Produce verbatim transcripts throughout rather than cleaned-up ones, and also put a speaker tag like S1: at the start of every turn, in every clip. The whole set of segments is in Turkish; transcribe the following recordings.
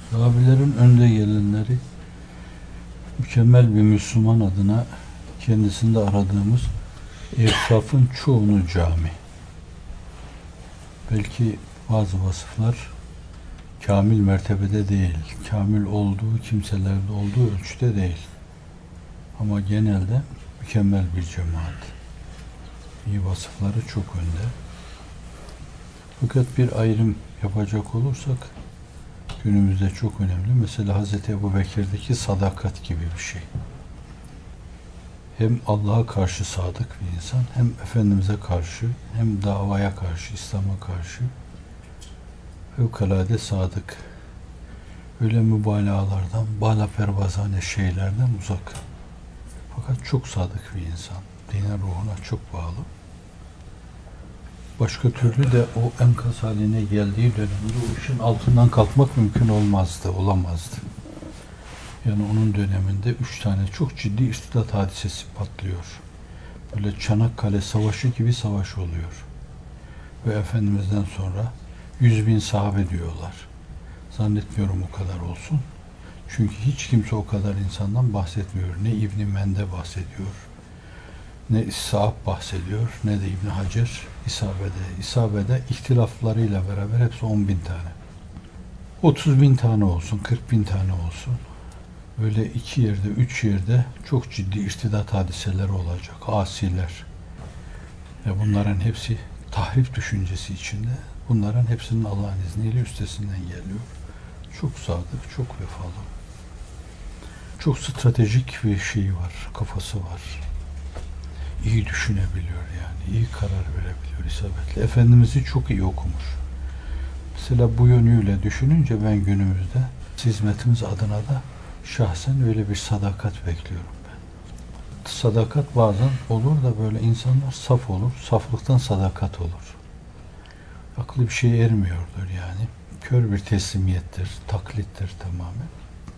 S1: Sahabelerin önde gelenleri mükemmel bir Müslüman adına kendisinde aradığımız evsafın çoğunu cami. Belki bazı vasıflar kamil mertebede değil, kamil olduğu kimselerde olduğu ölçüde değil. Ama genelde mükemmel bir cemaat. İyi vasıfları çok önde. Fakat bir ayrım yapacak olursak günümüzde çok önemli. Mesela Hazreti Ebubekir'deki sadakat gibi bir şey. Hem Allah'a karşı sadık bir insan, hem Efendimiz'e karşı, hem davaya karşı, İslam'a karşı fevkalade sadık. Öyle mübalağalardan, bala pervazane şeylerden uzak. Fakat çok sadık bir insan. Dine ruhuna çok bağlı. Başka türlü de o enkaz haline geldiği dönemde o işin altından kalkmak mümkün olmazdı, olamazdı. Yani onun döneminde üç tane çok ciddi irtidat hadisesi patlıyor. Böyle Çanakkale Savaşı gibi savaş oluyor. Ve Efendimiz'den sonra yüz bin sahabe diyorlar. Zannetmiyorum o kadar olsun. Çünkü hiç kimse o kadar insandan bahsetmiyor. Ne İbn-i Mende bahsediyor, ne İshab bahsediyor, ne de İbn Hacer İsabe'de. İsabe'de ihtilaflarıyla beraber hepsi on bin tane. otuz bin tane olsun, kırk bin tane olsun. Böyle iki yerde, üç yerde çok ciddi irtidat hadiseleri olacak. Asiler. Ve bunların hepsi tahrip düşüncesi içinde. Bunların hepsinin Allah'ın izniyle üstesinden geliyor. Çok sadık, çok vefalı. Çok stratejik bir şey var, kafası var. İyi düşünebiliyor yani, iyi karar verebiliyor isabetli. Efendimiz'i çok iyi okumuş. Mesela bu yönüyle düşününce ben günümüzde hizmetimiz adına da şahsen öyle bir sadakat bekliyorum ben. Sadakat bazen olur da böyle insanlar saf olur, saflıktan sadakat olur. Aklı bir şey ermiyordur yani. Kör bir teslimiyettir, taklittir tamamen.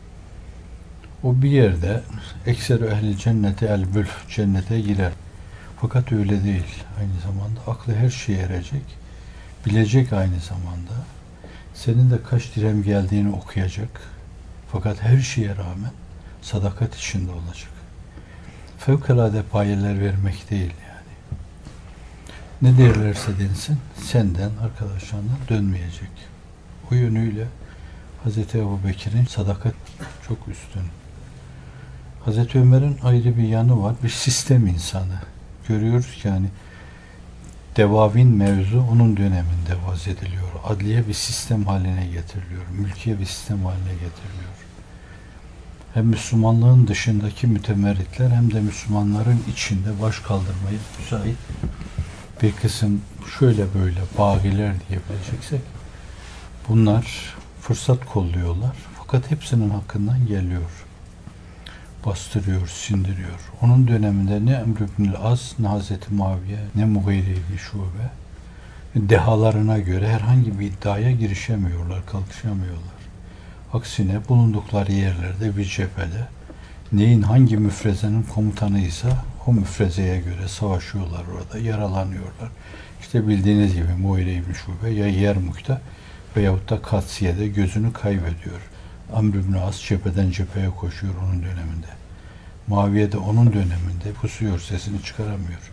S1: O bir yerde ekser ehli cenneti el bülf, cennete girer. Fakat öyle değil. Aynı zamanda aklı her şeye erecek, bilecek aynı zamanda. Senin de kaç dirhem geldiğini okuyacak. Fakat her şeye rağmen sadakat içinde olacak. Fevkalade payeler vermek değil yani. Ne derlerse densin, senden, arkadaşlarından dönmeyecek. O yönüyle Hazreti Ebubekir'in sadakat çok üstün. Hazreti Ömer'in ayrı bir yanı var. Bir sistem insanı. Görüyoruz ki yani devavin mevzu onun döneminde vazediliyor. Adliye bir sistem haline getiriliyor. Mülkiye bir sistem haline getiriliyor. Hem Müslümanlığın dışındaki mütemerritler hem de Müslümanların içinde baş kaldırmayı müsait bir kısım şöyle böyle bagiler diyebileceksek bunlar fırsat kolluyorlar. Fakat hepsinin hakkından geliyor. Bastırıyor, sindiriyor. Onun döneminde ne Emr ibn Az, ne Hazreti Muaviye, ne Mughire ibn Şube dehalarına göre herhangi bir iddiaya girişemiyorlar, kalkışamıyorlar. Aksine bulundukları yerlerde bir cephede neyin hangi müfrezenin komutanıysa o müfrezeye göre savaşıyorlar orada, yaralanıyorlar. İşte bildiğiniz gibi Mughire ibn Şube ya Yermuk'ta veyahut da Katsiye'de gözünü kaybediyor. Amr ibn As cepheden cepheye koşuyor onun döneminde. Muaviye de onun döneminde pusuyor, sesini çıkaramıyor.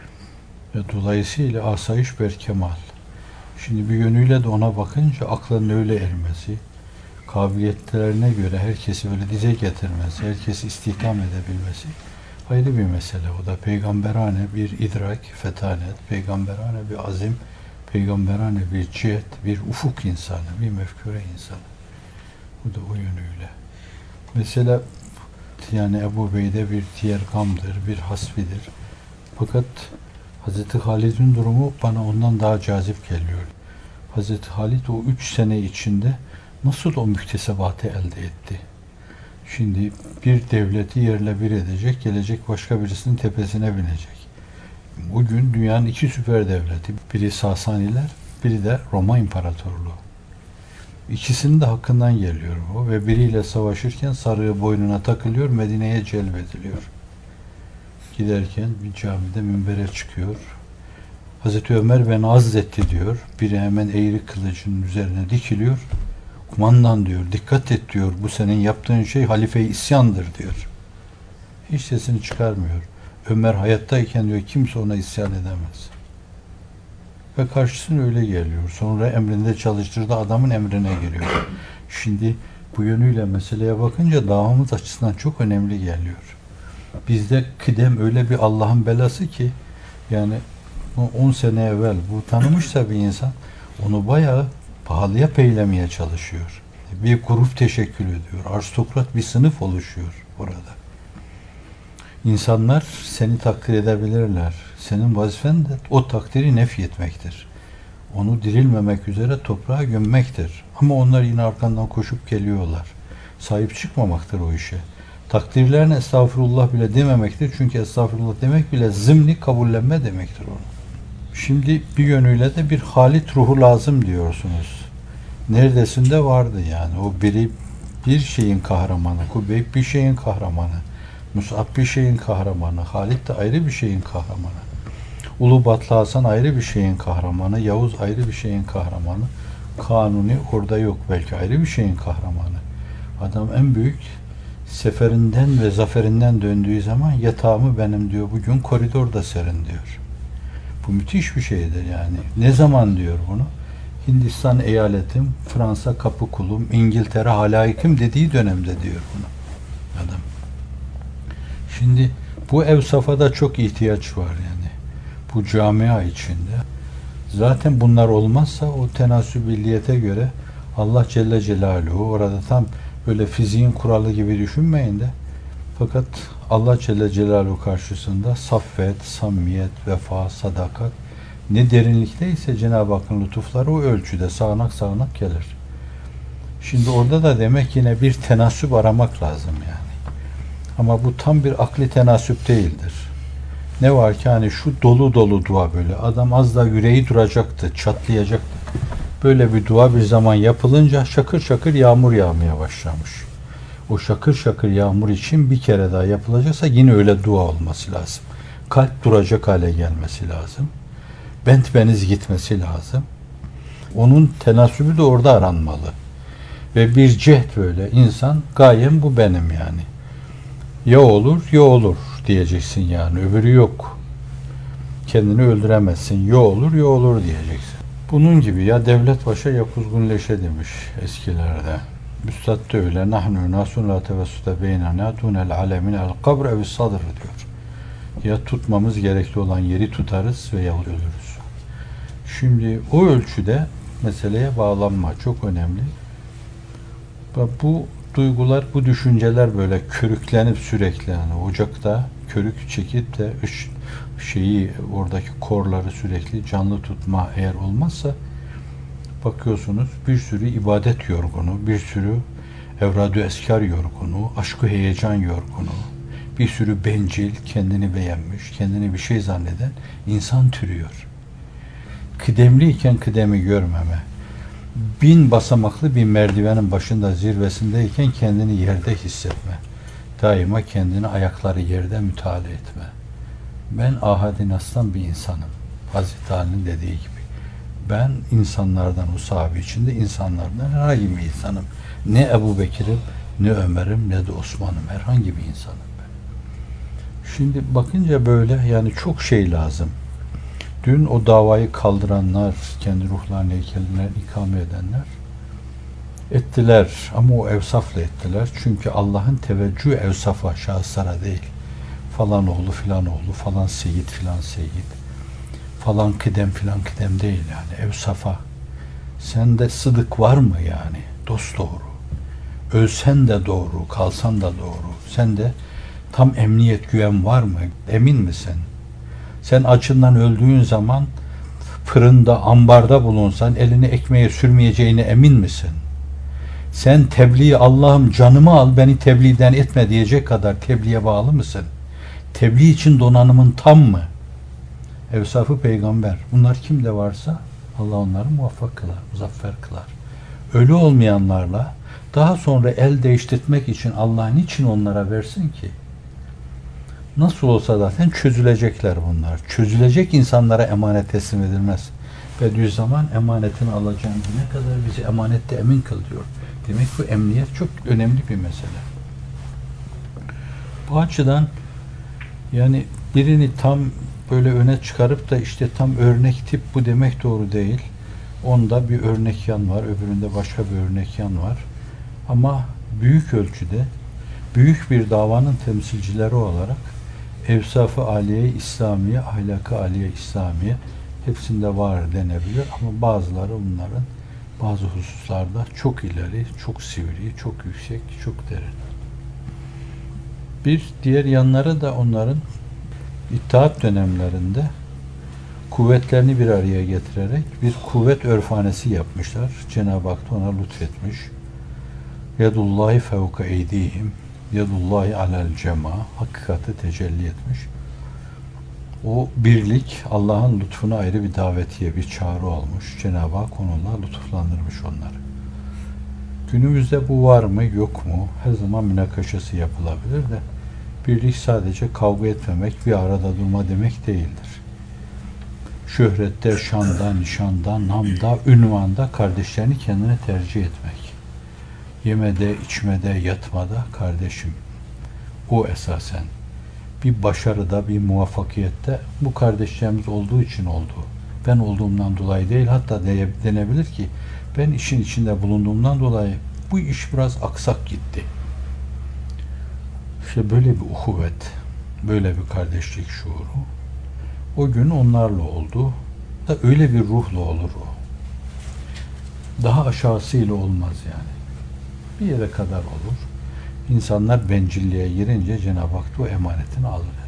S1: Ve dolayısıyla asayiş berkemal. Şimdi bir yönüyle de ona bakınca aklın öyle ermesi, kabiliyetlerine göre herkesi böyle dize getirmesi, herkesi istihdam edebilmesi ayrı bir mesele. O da peygamberane bir idrak, fetanet, peygamberane bir azim, peygamberane bir cihet, bir ufuk insanı, bir mefkure insanı. Bu da o yönüyle. Mesela yani Ebu Bey'de bir tiyergamdır, bir hasbidir. Fakat Hazreti Halid'in durumu bana ondan daha cazip geliyor. Hazreti Halid o üç sene içinde nasıl o müktesebatı elde etti? Şimdi bir devleti yerle bir edecek, gelecek başka birisinin tepesine binecek. Bugün dünyanın iki süper devleti, biri Sasaniler, biri de Roma İmparatorluğu. İkisinin de hakkından geliyor o ve biriyle savaşırken sarığı boynuna takılıyor, Medine'ye celbediliyor. Giderken bir camide minbere çıkıyor. Hazreti Ömer beni azletti diyor. Biri hemen eğri kılıcının üzerine dikiliyor. Kumandan diyor, dikkat et diyor, bu senin yaptığın şey halife-i isyandır diyor. Hiç sesini çıkarmıyor. Ömer hayattayken diyor kimse ona isyan edemez. Ve karşısına öyle geliyor. Sonra emrinde çalıştırdığı adamın emrine giriyor. Şimdi bu yönüyle meseleye bakınca davamız açısından çok önemli geliyor. Bizde kıdem öyle bir Allah'ın belası ki yani on sene evvel bu tanımışsa bir insan onu bayağı pahalıya peylemeye çalışıyor. Bir grup teşekkül ediyor. Aristokrat bir sınıf oluşuyor orada. İnsanlar seni takdir edebilirler. Senin vazifen de o takdiri nef etmektir. Onu dirilmemek üzere toprağa gömmektir. Ama onlar yine arkandan koşup geliyorlar. Sahip çıkmamaktır o işe. Takdirlerine estağfurullah bile dememektir. Çünkü estağfurullah demek bile zımni kabullenme demektir onu. Şimdi bir yönüyle de bir halit ruhu lazım diyorsunuz. Neredesinde vardı yani. O biri bir şeyin kahramanı, Kubeyb bir şeyin kahramanı, Mus'ab bir şeyin kahramanı, Halit de ayrı bir şeyin kahramanı. Ulu Batlı Hasan ayrı bir şeyin kahramanı, Yavuz ayrı bir şeyin kahramanı, Kanuni orada yok, belki ayrı bir şeyin kahramanı. Adam en büyük seferinden ve zaferinden döndüğü zaman yatağımı benim diyor, bugün koridorda serin diyor. Bu müthiş bir şeydir yani. Ne zaman diyor bunu? Hindistan eyaletim, Fransa kapı kulum, İngiltere halayıkım dediği dönemde diyor bunu adam. Şimdi bu ev safhada çok ihtiyaç var yani. Bu camia içinde. Zaten bunlar olmazsa o tenasübilliyete göre Allah Celle Celaluhu orada tam böyle fiziğin kuralı gibi düşünmeyin de fakat Allah Celle Celaluhu karşısında saffet, samimiyet, vefa, sadakat ne derinlikteyse Cenab-ı Hakk'ın lütufları o ölçüde sağanak sağanak gelir. Şimdi orada da demek yine bir tenasüp aramak lazım yani. Ama bu tam bir akli tenasüp değildir. Ne var ki hani şu dolu dolu dua böyle. Adam az daha yüreği duracaktı, çatlayacaktı. Böyle bir dua bir zaman yapılınca şakır şakır yağmur yağmaya başlamış. O şakır şakır yağmur için bir kere daha yapılacaksa yine öyle dua olması lazım. Kalp duracak hale gelmesi lazım. Bent beniz gitmesi lazım. Onun tenasübü de orada aranmalı. Ve bir cehd böyle. İnsan gayem bu benim yani. Ya olur ya olur diyeceksin yani. Öbürü yok. Kendini öldüremezsin. Ya olur ya olur diyeceksin. Bunun gibi ya devlet başa ya kuzgun leşe demiş eskilerde. Üstad da öyle. Nahnu nasun la tevessüte beynena dunel alemin el kabr evis sadr diyor. Ya tutmamız gerekli olan yeri tutarız veya ölürüz. Şimdi o ölçüde meseleye bağlanma çok önemli. Bu duygular, bu düşünceler böyle körüklenip sürekli yani ocakta körük çekip de ış, şeyi oradaki korları sürekli canlı tutma eğer olmazsa bakıyorsunuz bir sürü ibadet yorgunu, bir sürü evrad-ı eskar yorgunu, aşk-ı heyecan yorgunu, bir sürü bencil, kendini beğenmiş, kendini bir şey zanneden insan türüyor. Kıdemliyken kıdemi görmeme, bin basamaklı bir merdivenin başında zirvesindeyken kendini yerde hissetme, daima kendini ayakları yerde müteala etme. Ben ahad-i nas'tan bir insanım. Hazreti Ali'nin dediği gibi. Ben insanlardan, o sahabe içinde insanlardan herhangi bir insanım. Ne Ebu Bekir'im, ne Ömer'im, ne de Osman'ım. Herhangi bir insanım ben. Şimdi bakınca böyle yani çok şey lazım. Dün o davayı kaldıranlar, kendi ruhlarını heykeline ikame edenler ettiler. Ama o evsafla ettiler. Çünkü Allah'ın teveccühü evsafa, şahıslara değil. Falan oğlu filan oğlu, falan seyit filan seyit, falan kıdem filan kıdem değil yani. Evsafa. Sende sıdık var mı yani? Dost doğru. Ölsen de doğru, kalsan da doğru. Sende tam emniyet güven var mı? Emin misin? Sen açından öldüğün zaman fırında, ambarda bulunsan elini ekmeğe sürmeyeceğine emin misin? Sen tebliğ Allah'ım canımı al beni tebliğden etme diyecek kadar tebliğe bağlı mısın? Tebliğ için donanımın tam mı? Evsafı peygamber. Bunlar kimde varsa Allah onları muvaffak kılar, muzaffer kılar. Ölü olmayanlarla daha sonra el değiştirmek için Allah niçin onlara versin ki? Nasıl olsa zaten çözülecekler bunlar. Çözülecek insanlara emanet teslim edilmez. Bediüzzaman emanetini alacağım güne kadar bizi emanette emin kıl diyor. Demek bu emniyet çok önemli bir mesele. Bu açıdan yani birini tam böyle öne çıkarıp da işte tam örnek tip bu demek doğru değil. Onda bir örnek yan var, öbüründe başka bir örnek yan var. Ama büyük ölçüde büyük bir davanın temsilcileri olarak evsaf-ı aliye İslamiye, ahlak-ı aliye İslamiye hepsinde var denebilir ama bazıları bunların bazı hususlarda çok ileri, çok sivri, çok yüksek, çok derin. Bir diğer yanları da onların İttihat dönemlerinde kuvvetlerini bir araya getirerek bir kuvvet örfanesi yapmışlar. Cenab-ı Hak da ona lütfetmiş. Yadullahi fevka eydihim, yadullahi alel cema, hakikati tecelli etmiş. O birlik Allah'ın lütfuna ayrı bir davetiye, bir çağrı olmuş. Cenab-ı Hak onunla lütuflandırmış onları. Günümüzde bu var mı, yok mu? Her zaman münakaşası yapılabilir de birlik sadece kavga etmemek, bir arada durma demek değildir. Şöhrette, şanda, nişanda, namda, ünvanda kardeşlerini kendine tercih etmek. Yemede, içmede, yatmada kardeşim. O esasen. Bir başarıda, bir muvaffakiyette bu kardeşlerimiz olduğu için oldu. Ben olduğumdan dolayı değil, hatta de, denebilir ki ben işin içinde bulunduğumdan dolayı bu iş biraz aksak gitti. İşte böyle bir uhuvvet, böyle bir kardeşlik şuuru o gün onlarla oldu. Da öyle bir ruhla olur o. Daha aşağısıyla olmaz yani. Bir yere kadar olur. İnsanlar bencilliğe girince Cenab-ı Hak da o emanetini alır.